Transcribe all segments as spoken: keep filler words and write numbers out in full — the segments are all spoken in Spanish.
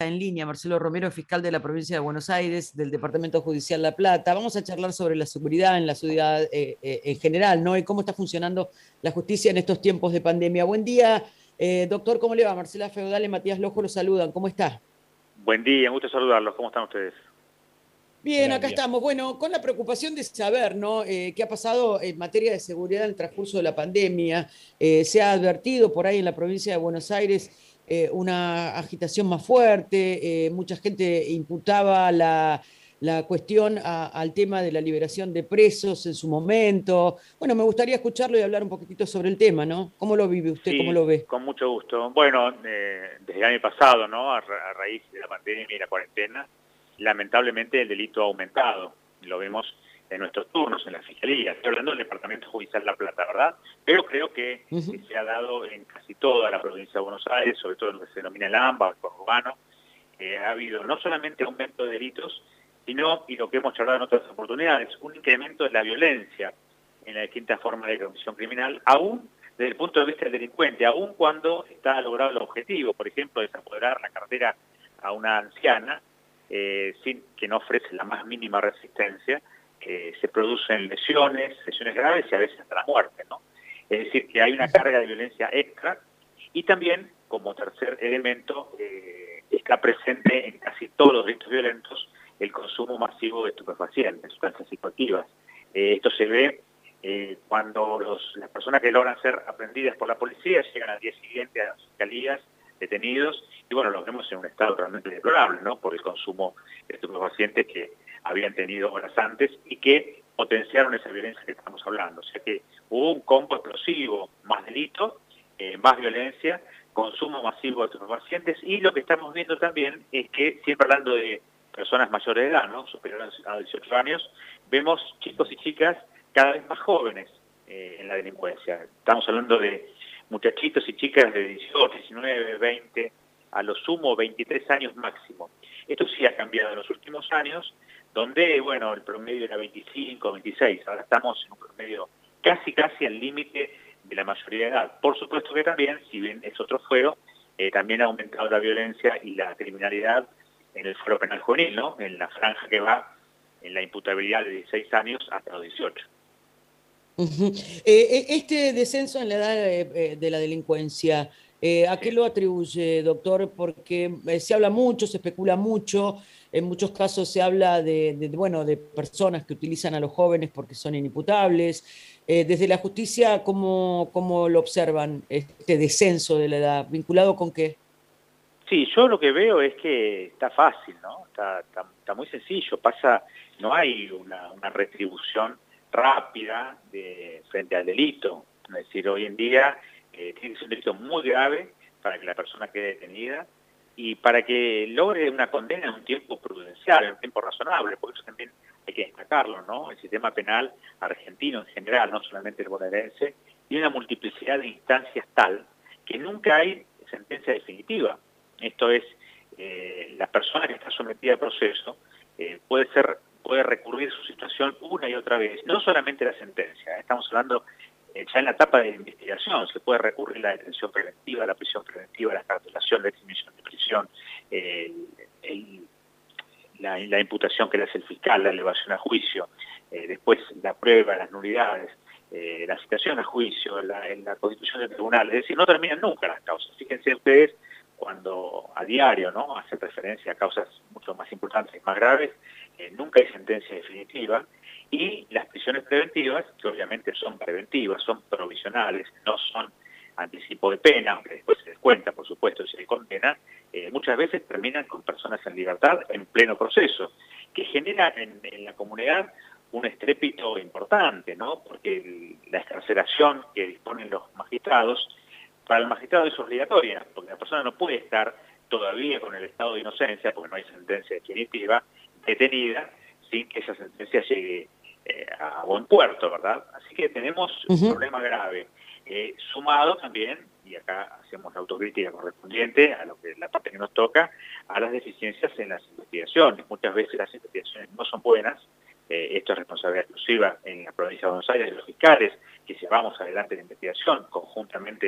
en línea, Marcelo Romero, fiscal de la provincia de Buenos Aires, del Departamento Judicial La Plata. Vamos a charlar sobre la seguridad en la ciudad eh, eh, en general, ¿no? Y cómo está funcionando la justicia en estos tiempos de pandemia. Buen día, eh, doctor, ¿cómo le va? Marcela Feudal y Matías Lojo los saludan. ¿Cómo está? Buen día, un gusto saludarlos. ¿Cómo están ustedes? Bien, Hola, buen acá día. estamos. Bueno, con la preocupación de saber, ¿no? Eh, qué ha pasado en materia de seguridad en el transcurso de la pandemia. Eh, se ha advertido por ahí en la provincia de Buenos Aires eh, una agitación más fuerte. Eh, mucha gente imputaba la, la cuestión a- al tema de la liberación de presos en su momento. Bueno, me gustaría escucharlo y hablar un poquitito sobre el tema, ¿no? ¿Cómo lo vive usted? ¿Cómo Sí, lo ve? con mucho gusto. Bueno, eh, desde el año pasado, ¿no? A, ra a raíz de la pandemia y la cuarentena, lamentablemente el delito ha aumentado. Lo vemos en nuestros turnos en la Fiscalía. Estoy hablando del Departamento Judicial de La Plata, ¿verdad? Pero creo que, Ujú. que se ha dado en casi toda la provincia de Buenos Aires, sobre todo en lo que se denomina el AMBA, el conurbano. Eh, ha habido no solamente aumento de delitos, sino, y lo que hemos charlado en otras oportunidades, un incremento de la violencia en la distinta forma de comisión criminal, aún desde el punto de vista del delincuente, aún cuando está logrado el objetivo, por ejemplo, desapoderar la cartera a una anciana, eh, sin que no ofrece la más mínima resistencia, eh, se producen lesiones, lesiones graves y a veces hasta la muerte, ¿no? Es decir, que hay una carga de violencia extra y también, como tercer elemento, eh, está presente en casi todos los delitos violentos el consumo masivo de estupefacientes, sustancias psicoactivas. Eh, esto se ve eh, cuando los, las personas que logran ser aprendidas por la policía llegan al día siguiente a las fiscalías detenidos y bueno, los vemos en un estado realmente deplorable, ¿no? Por el consumo de estupefacientes que habían tenido horas antes y que potenciaron esa violencia que estamos hablando. O sea que hubo un combo explosivo, más delito, eh, más violencia, consumo masivo de estupefacientes y lo que estamos viendo también es que, siempre hablando de personas mayores de edad, ¿no? Superiores a dieciocho años, vemos chicos y chicas cada vez más jóvenes eh, en la delincuencia. Estamos hablando de muchachitos y chicas de dieciocho, diecinueve, veinte, a lo sumo veintitrés años máximo. Esto sí ha cambiado en los últimos años, donde, bueno, el promedio era veinticinco, veintiséis, ahora estamos en un promedio casi, casi al límite de la mayoría de edad. Por supuesto que también, si bien es otro fuero, eh, también ha aumentado la violencia y la criminalidad en el fuero penal juvenil, ¿no? En la franja que va en la imputabilidad de dieciséis años hasta los dieciocho. Ujú. Eh, eh, este descenso en la edad eh, eh, de la delincuencia, eh, ¿a qué Sí. lo atribuye, doctor? Porque eh, se habla mucho, se especula mucho, en muchos casos se habla de, de, bueno, de personas que utilizan a los jóvenes porque son inimputables. Eh, desde la justicia, ¿cómo, cómo lo observan este descenso de la edad? ¿Vinculado con qué? Sí, yo lo que veo es que está fácil, ¿no? Está, está, está muy sencillo, pasa, no hay una, una retribución rápida de, frente al delito. Es decir, hoy en día eh, tiene que ser un delito muy grave para que la persona quede detenida y para que logre una condena en un tiempo prudencial, en un tiempo razonable, porque eso también hay que destacarlo, ¿no? El sistema penal argentino en general, no solamente el bonaerense, tiene una multiplicidad de instancias tal que nunca hay sentencia definitiva. Esto es, eh, la persona que está sometida al proceso eh, puede ser puede recurrir su situación una y otra vez, no solamente la sentencia, ¿eh? Estamos hablando eh, ya en la etapa de investigación, se puede recurrir a la detención preventiva, a la prisión preventiva, a la excarcelación, la exhibición de prisión, eh, el, la, la imputación que le hace el fiscal, la elevación a juicio, eh, después la prueba, las nulidades, eh, la citación a juicio, la, la constitución del tribunal, es decir, no terminan nunca las causas. Fíjense ustedes cuando a diario, ¿no?, hacen referencia a causas mucho más importantes y más graves, eh, nunca hay sentencia definitiva, y las prisiones preventivas, que obviamente son preventivas, son provisionales, no son anticipo de pena, aunque después se descuenta, por supuesto, si se condena, eh, muchas veces terminan con personas en libertad en pleno proceso, que genera en, en la comunidad un estrépito importante, ¿no? Porque el, la excarcelación que disponen los magistrados, para el magistrado es obligatoria, porque la persona no puede estar todavía con el estado de inocencia, porque no hay sentencia definitiva, detenida, sin que esa sentencia llegue eh, a buen puerto, ¿verdad? Así que tenemos un Ujú. problema grave, eh, sumado también, y acá hacemos la autocrítica correspondiente a lo que la parte que nos toca, a las deficiencias en las investigaciones. Muchas veces las investigaciones no son buenas, eh, esto es responsabilidad exclusiva en la provincia de Buenos Aires de los fiscales, que llevamos adelante la investigación conjuntamente con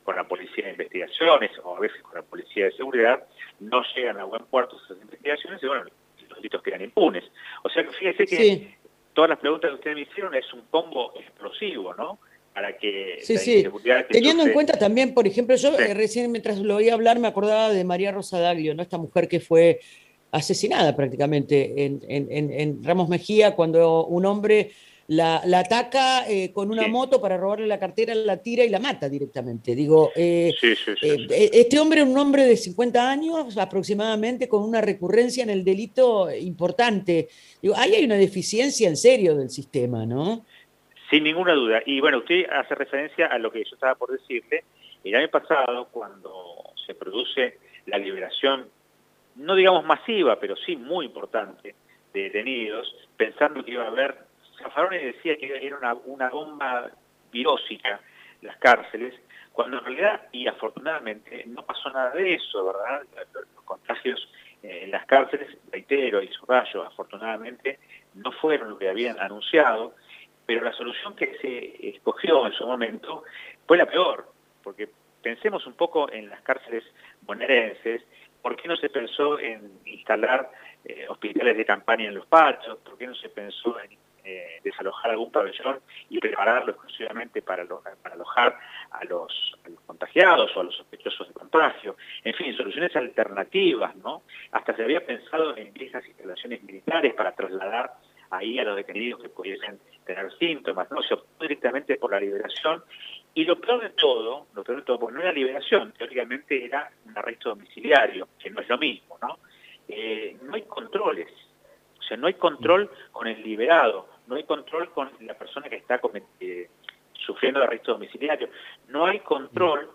con la policía de investigaciones o a veces con la policía de seguridad, no llegan a buen puerto esas investigaciones y bueno, los delitos quedan impunes. O sea que fíjese que Sí. todas las preguntas que ustedes me hicieron es un combo explosivo, ¿no? Para que Sí, la sí. inseguridad que Teniendo en sufre... cuenta también, por ejemplo, yo Sí, eh, recién mientras lo oía hablar me acordaba de María Rosa Daglio, ¿no? Esta mujer que fue asesinada prácticamente en, en- en- en Ramos Mejía cuando un hombre la, la ataca eh, con una sí, moto para robarle la cartera, la tira y la mata directamente. Digo, eh, sí, sí, sí, eh, sí. eh, este hombre es un hombre de cincuenta años aproximadamente con una recurrencia en el delito importante. Digo, ahí hay una deficiencia en serio del sistema, ¿no? Sin ninguna duda. Y bueno, usted hace referencia a lo que yo estaba por decirle. El año pasado, cuando se produce la liberación, no digamos masiva, pero sí muy importante, de detenidos, pensando que iba a haber... Zaffaroni decía que era una, una bomba virósica las cárceles, cuando en realidad, y afortunadamente, no pasó nada de eso, ¿verdad? Los contagios en las cárceles, reitero y subrayo, afortunadamente, no fueron lo que habían anunciado, pero la solución que se escogió en su momento fue la peor, porque pensemos un poco en las cárceles bonaerenses. ¿Por qué no se pensó en instalar eh, hospitales de campaña en los pachos? ¿Por qué no se pensó en eh, desalojar algún pabellón y prepararlo exclusivamente para, lo, para alojar a los, a los contagiados o a los sospechosos de contagio? En fin, soluciones alternativas, ¿no? Hasta se había pensado en viejas instalaciones militares para trasladar ahí a los detenidos que pudiesen tener síntomas, ¿no? Se optó directamente por la liberación. Y lo peor de todo, lo peor de todo, porque no era liberación, teóricamente era un arresto domiciliario, que no es lo mismo, ¿no? Eh, no hay controles, o sea, no hay control con el liberado, no hay control con la persona que está eh, sufriendo de arresto domiciliario, no hay control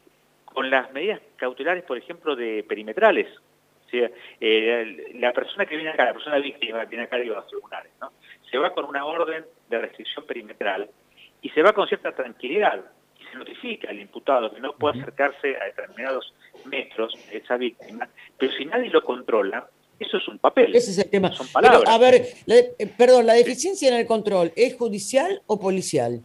con las medidas cautelares, por ejemplo, de perimetrales. O sea, eh, la persona que viene acá, la persona víctima que viene acá a los tribunales, ¿no? Se va con una orden de restricción perimetral y se va con cierta tranquilidad y se notifica al imputado que no puede acercarse a determinados metros de esa víctima, pero si nadie lo controla, eso es un papel, Ese es el tema. son Pero, a palabras. ver, la, eh, perdón, ¿la Sí. deficiencia en el control es judicial o policial?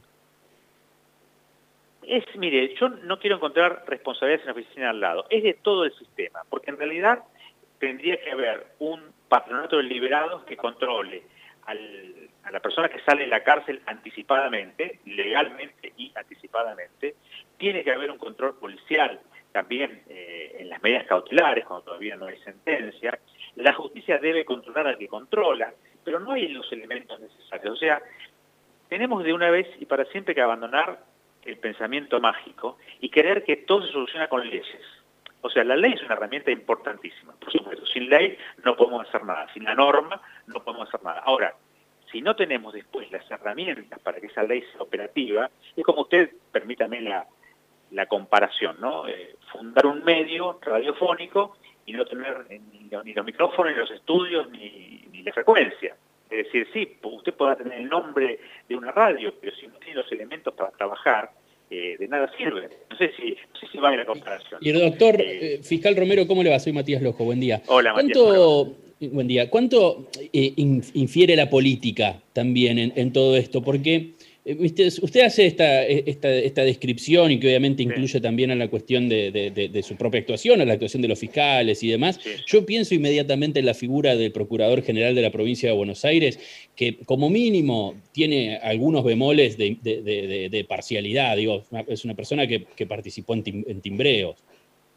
Es, mire, yo no quiero encontrar responsabilidades en la oficina al lado, es de todo el sistema, porque en realidad tendría que haber un patronato de liberados que controle al, a la persona que sale de la cárcel anticipadamente, legalmente y anticipadamente. Tiene que haber un control policial también eh, en las medidas cautelares, cuando todavía no hay sentencia. La justicia debe controlar al que controla, pero no hay los elementos necesarios. O sea, tenemos de una vez y para siempre que abandonar el pensamiento mágico y creer que todo se soluciona con leyes. O sea, la ley es una herramienta importantísima, por supuesto. Sin ley no podemos hacer nada, sin la norma no podemos hacer nada. Ahora, si no tenemos después las herramientas para que esa ley sea operativa, es como usted, permítame la, la comparación, ¿no? Eh, fundar un medio radiofónico y no tener ni, ni los micrófonos, ni los estudios, ni, ni la frecuencia. Es decir, sí, usted podrá tener el nombre de una radio, pero si no tiene los elementos para trabajar, eh, de nada sirve. No sé si, no sé si vale la comparación. Y el doctor, Eh, eh, fiscal Romero, ¿cómo le va? Soy Matías Lojo, buen día. hola, Matías, ¿cómo le va? ¿Cuánto, buen día, cuánto eh, infiere la política también en, en todo esto? Porque eh, usted, usted hace esta, esta, esta descripción y que obviamente Sí, incluye también a la cuestión de, de, de, de su propia actuación, a la actuación de los fiscales y demás. sí, sí. Yo pienso inmediatamente en la figura del Procurador General de la Provincia de Buenos Aires, que como mínimo tiene algunos bemoles de, de, de, de parcialidad. Digo, es una persona que, que participó en, tim, en timbreos.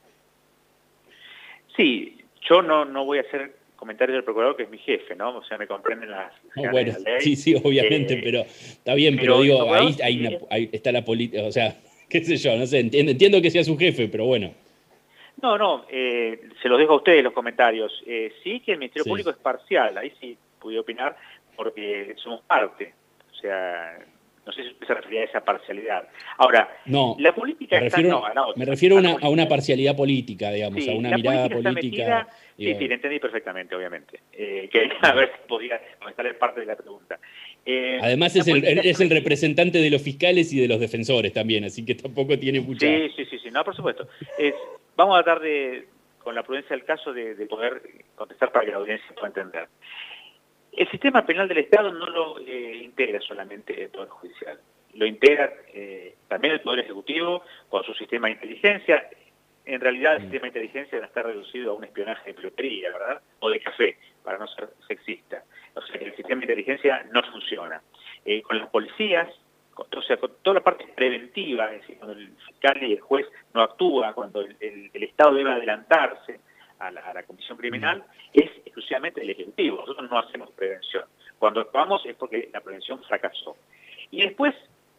Sí, yo no, no voy a hacer comentarios del procurador, que es mi jefe, ¿no? O sea, me comprenden las No, bueno, de la ley. sí, sí, obviamente, Eh, pero está bien, pero, pero el digo, procurador ahí, hay sí una, es... ahí está la política, o sea, qué sé yo, no sé, entiendo, entiendo que sea su jefe, pero bueno. No, no, eh, se los dejo a ustedes los comentarios. Eh, sí que el Ministerio Sí. Público es parcial, ahí sí pude opinar, porque somos parte. O sea, no sé si usted se refería a esa parcialidad. Ahora, No, la política me está... refiero, No, a la otra. me refiero a A la una, a una política. parcialidad política, digamos, a Sí, una la mirada política está política. metida... Sí, Digo, sí, la entendí perfectamente, obviamente. Eh, quería ver si podía contestar parte de la pregunta. Eh, además la es el, política está es el metida... representante de los fiscales y de los defensores también, así que tampoco tiene mucha... Sí, sí, sí, sí, no, por supuesto. Es, vamos a tratar de, con la prudencia del caso, de, de poder contestar para que la audiencia pueda entender. El sistema penal del Estado no lo eh, integra solamente el Poder Judicial. lo integra eh, también el Poder Ejecutivo con su sistema de inteligencia. En realidad el sistema de inteligencia no está reducido a un espionaje de peluquería, ¿verdad? O de café, para no ser sexista. O sea que el sistema de inteligencia no funciona. Eh, con las policías, con, o sea, con toda la parte preventiva, es decir, cuando el fiscal y el juez no actúa, cuando el, el, el Estado debe adelantarse a la, a la comisión criminal, es exclusivamente el Ejecutivo. Nosotros no hacemos prevención. Cuando actuamos es porque la prevención fracasó. Y después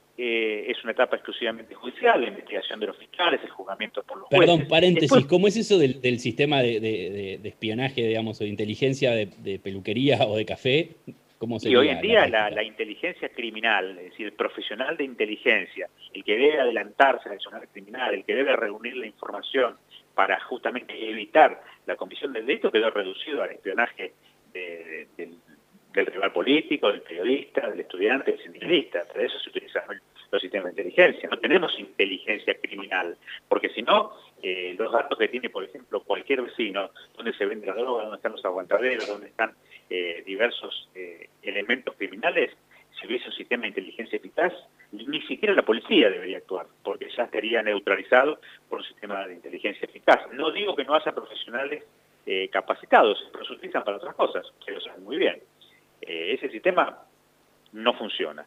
eh, es una etapa exclusivamente judicial, la investigación de los fiscales, el juzgamiento por los jueces. Perdón, paréntesis, después, ¿cómo es eso del, del sistema de, de, de, de espionaje, digamos, o de inteligencia de, de peluquería o de café? ¿Cómo sería y hoy en día la, la, la inteligencia criminal, es decir, el profesional de inteligencia, el que debe adelantarse a la acción criminal, el que debe reunir la información para justamente evitar la comisión del delito, quedó reducido al espionaje de, de, del, del rival político, del periodista, del estudiante, del sindicalista. Para eso se utilizan los sistemas de inteligencia. No tenemos inteligencia criminal, porque si no, eh, los datos que tiene, por ejemplo, cualquier vecino, dónde se vende la droga, dónde están los aguantaderos, dónde están eh, diversos eh, elementos criminales, si hubiese un sistema de inteligencia eficaz, ni siquiera la policía debería actuar, porque ya estaría neutralizado por un sistema de inteligencia eficaz. No digo que no haya profesionales eh, capacitados, pero se utilizan para otras cosas, que lo saben muy bien. Eh, ese sistema no funciona.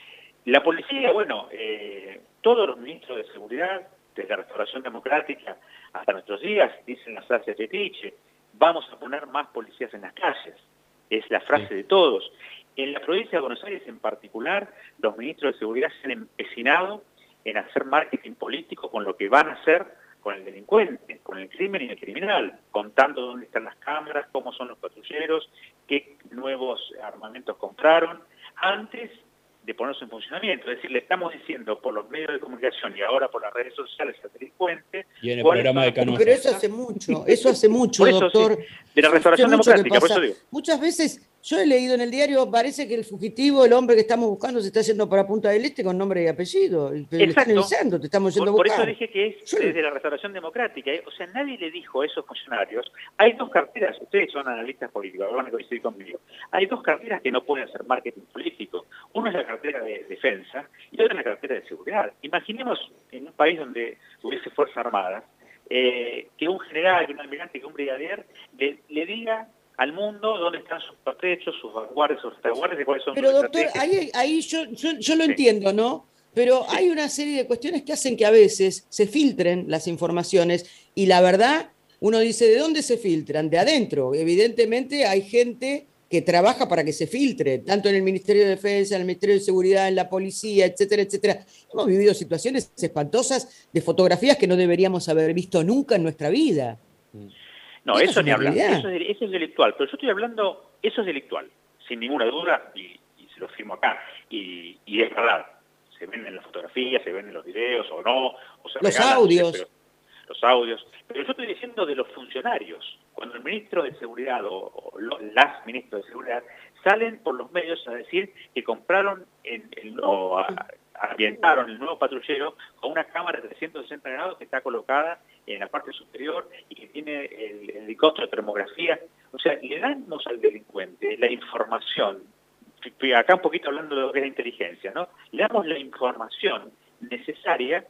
La policía, bueno, eh, todos los ministros de seguridad, desde la Restauración Democrática hasta nuestros días, dicen la frase fetiche, vamos a poner más policías en las calles. Es la frase sí. de todos. En la provincia de Buenos Aires en particular, los ministros de seguridad se han empecinado en hacer marketing político con lo que van a hacer con el delincuente, con el crimen y el criminal, contando dónde están las cámaras, cómo son los patrulleros, qué nuevos armamentos compraron, antes de ponerse en funcionamiento. Es decir, le estamos diciendo por los medios de comunicación y ahora por las redes sociales al delincuente... Y en el programa de Canosa. Pero eso hace mucho, eso hace mucho, por eso, doctor. Sí, de la Restauración Democrática, por eso digo. Muchas veces, yo he leído en el diario, parece que el fugitivo, el hombre que estamos buscando, se está yendo para Punta del Este con nombre y apellido. Te están avisando, te estamos yendo por, a buscar. Por eso dije que es desde la Restauración Democrática. ¿eh? O sea, nadie le dijo a esos funcionarios, hay dos carteras, ustedes son analistas políticos, van a coincidir conmigo, hay dos carteras que no pueden hacer marketing político. Uno es la cartera de defensa y otra es la cartera de seguridad. Imaginemos en un país donde hubiese Fuerzas Armadas, eh, que un general, que un almirante, que un brigadier le, le diga al mundo dónde están sus pertrechos, sus vanguardias, sus retaguardias, y cuáles son Pero sus doctor, estrategias. ahí, ahí yo, yo, yo lo Sí. entiendo, ¿no? Pero Sí. hay una serie de cuestiones que hacen que a veces se filtren las informaciones y la verdad, uno dice, ¿de dónde se filtran? De adentro. Evidentemente hay gente que trabaja para que se filtre, tanto en el Ministerio de Defensa, en el Ministerio de Seguridad, en la policía, etcétera, etcétera. Hemos vivido situaciones espantosas de fotografías que no deberíamos haber visto nunca en nuestra vida. No, Eso eso es ni una hablar. realidad. Eso es, eso es delictual. Pero yo estoy hablando, eso es delictual, sin ninguna duda, y, y se lo firmo acá. Y, y es verdad. Se ven en las fotografías, se ven en los videos o no. O se los regalan, audios. No sé, pero, los audios. Pero yo estoy diciendo de los funcionarios. Cuando el ministro de Seguridad o, o lo, las ministros de Seguridad salen por los medios a decir que compraron en, en, o a, ambientaron el nuevo patrullero con una cámara de trescientos sesenta grados que está colocada en la parte superior y que tiene el, el helicóptero de termografía. O sea, le damos al delincuente la información, acá un poquito hablando de lo que es la inteligencia, ¿no? Le damos la información necesaria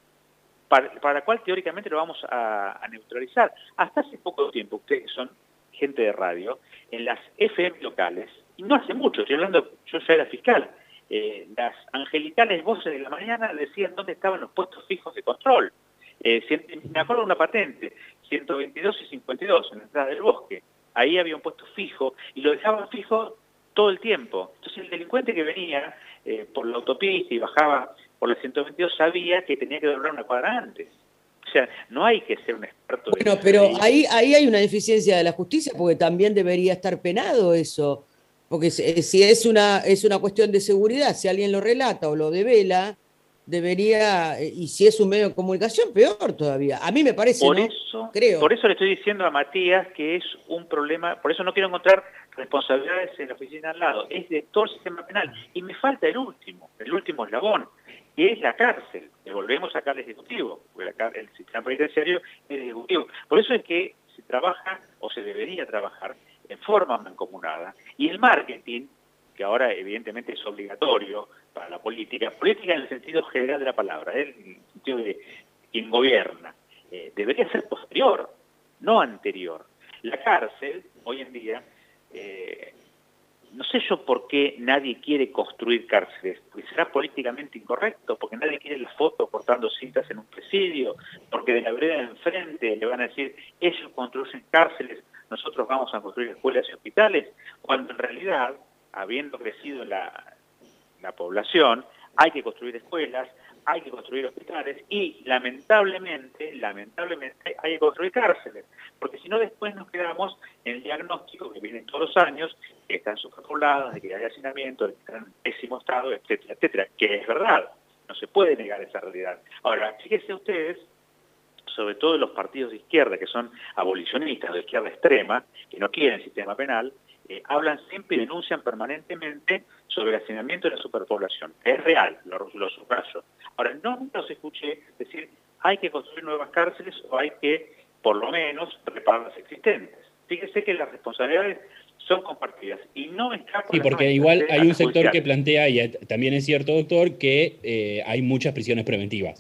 para, para la cual teóricamente lo vamos a, a neutralizar. Hasta hace poco tiempo, ustedes son gente de radio, en las F M locales, y no hace mucho, estoy hablando, yo ya era fiscal, eh, las angelicales voces de la mañana decían dónde estaban los puestos fijos de control. Eh, me acuerdo de una patente, ciento veintidós y cincuenta y dos, en la entrada del bosque. Ahí había un puesto fijo, y lo dejaban fijo todo el tiempo. Entonces el delincuente que venía eh, por la autopista y bajaba por la ciento veintidós sabía que tenía que doblar una cuadra antes. O sea, no hay que ser un experto. Bueno, pero ahí, ahí hay una deficiencia de la justicia porque también debería estar penado eso. Porque si es una, es una cuestión de seguridad, si alguien lo relata o lo devela, debería, y si es un medio de comunicación, peor todavía. A mí me parece, por ¿no? Eso, Creo. Por eso le estoy diciendo a Matías que es un problema, por eso no quiero encontrar responsabilidades en la oficina al lado, es de todo el sistema penal. Y me falta el último, el último eslabón, que es la cárcel. Le volvemos acá al Ejecutivo, porque la, el sistema penitenciario es el Ejecutivo. Por eso es que se trabaja, o se debería trabajar, en forma mancomunada. Y el marketing que ahora evidentemente es obligatorio para la política, política en el sentido general de la palabra, ¿eh? En el sentido de quien gobierna, eh, debería ser posterior, no anterior. La cárcel, hoy en día, eh, no sé yo por qué nadie quiere construir cárceles, porque será políticamente incorrecto, porque nadie quiere la foto cortando cintas en un presidio, porque de la vereda de enfrente le van a decir, ellos construyen cárceles, nosotros vamos a construir escuelas y hospitales, cuando en realidad, habiendo crecido la, la población, hay que construir escuelas, hay que construir hospitales y lamentablemente, lamentablemente hay que construir cárceles, porque si no después nos quedamos en el diagnóstico que viene todos los años, que están superpoblados, de que hay hacinamiento, de que están en pésimo estado, etcétera, etcétera, que es verdad, no se puede negar esa realidad. Ahora, fíjense ustedes, sobre todo los partidos de izquierda, que son abolicionistas, de izquierda extrema, que no quieren sistema penal, eh, hablan siempre y denuncian permanentemente sobre el hacinamiento de la superpoblación. Es real, lo, lo subrayo. Ahora, no nunca los escuché decir, hay que construir nuevas cárceles o hay que, por lo menos, reparar las existentes. Fíjese que las responsabilidades son compartidas y no escapan. Sí, porque igual hay un sector que plantea, y también es cierto, doctor, que eh, hay muchas prisiones preventivas.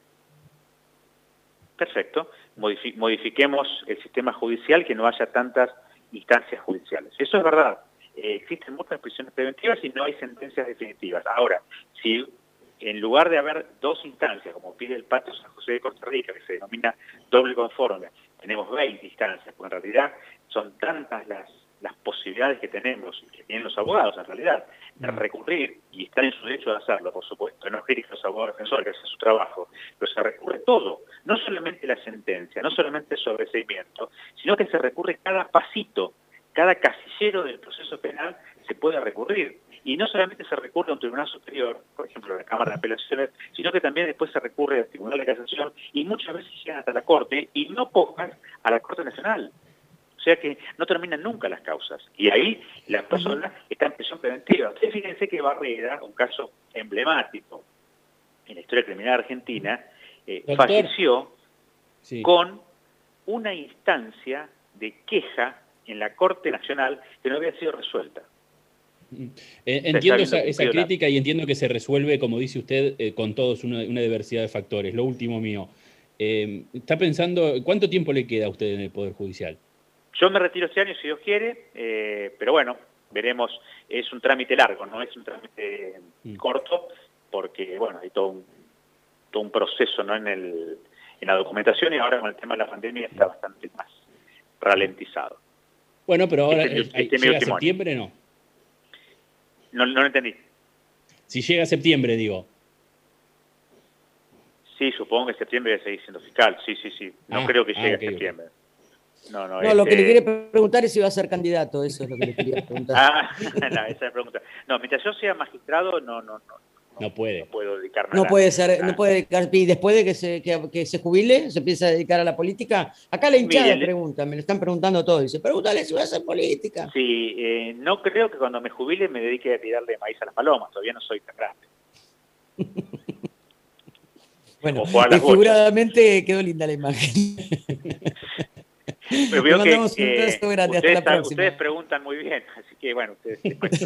Perfecto. Modifi- modifiquemos el sistema judicial, que no haya tantas instancias judiciales. Eso es verdad. Eh, existen muchas prisiones preventivas y no hay sentencias definitivas. Ahora, si en lugar de haber dos instancias, como pide el Pacto San José de Costa Rica, que se denomina doble conforme, tenemos veinte instancias, porque en realidad son tantas las, las posibilidades que tenemos, que tienen los abogados en realidad, de recurrir, y están en su derecho de hacerlo, por supuesto, no es los abogados defensores, que hacen su trabajo, pero se recurre todo, no solamente la sentencia, no solamente el sobreseimiento, sino que se recurre cada pasito, cada casillero del proceso penal se puede recurrir. Y no solamente se recurre a un tribunal superior, por ejemplo, a la Cámara de Apelaciones, sino que también después se recurre al Tribunal de Casación y muchas veces llegan hasta la Corte, y no pocas a la Corte Nacional. O sea que no terminan nunca las causas. Y ahí la persona está en prisión preventiva. Ustedes fíjense que Barrera, un caso emblemático en la historia criminal argentina, eh, falleció sí. con una instancia de queja en la Corte Nacional que no había sido resuelta. Eh, entiendo esa, esa crítica y entiendo que se resuelve, como dice usted, eh, con todos una, una diversidad de factores. Lo último mío, eh, ¿está pensando cuánto tiempo le queda a usted en el Poder Judicial? Yo me retiro este año si Dios quiere, eh, pero bueno, veremos. Es un trámite largo, no es un trámite mm. corto, porque bueno, hay todo un, todo un proceso, ¿no? en, el, en la documentación, y ahora con el tema de la pandemia está bastante más ralentizado. Bueno, pero ahora este, este, este llega septiembre, ¿no? No, no lo entendí. Si llega a septiembre, digo. Sí, supongo que septiembre debe seguir siendo fiscal. Sí, sí, sí. No ah, creo que llegue ah, okay, a septiembre. Okay. No, no, no este... lo que le quiere preguntar es si va a ser candidato. Eso es lo que le quería preguntar. ah, no, esa es la pregunta. No, mientras yo sea magistrado, no, no, no. No, no puede. No puedo dedicarme no a la puede ser, ah. no puede dedicar, y después de que se, que, que se jubile, se empieza a dedicar a la política. Acá la hinchada Mire, pregunta, me lo están preguntando todo. Dice, pregúntale si va a hacer política. Sí, eh, no creo que cuando me jubile me dedique a tirarle maíz a las palomas. Todavía no soy tan grande. Bueno, figuradamente quedó linda la imagen. Pero veo que eh, ustedes, Hasta la próxima. Ustedes preguntan muy bien, así que bueno, ustedes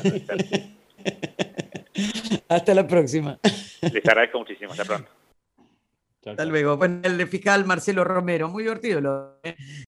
hasta la próxima. Les agradezco muchísimo. Hasta pronto. Hasta luego. Bueno, el fiscal Marcelo Romero. Muy divertido lo. ¿eh?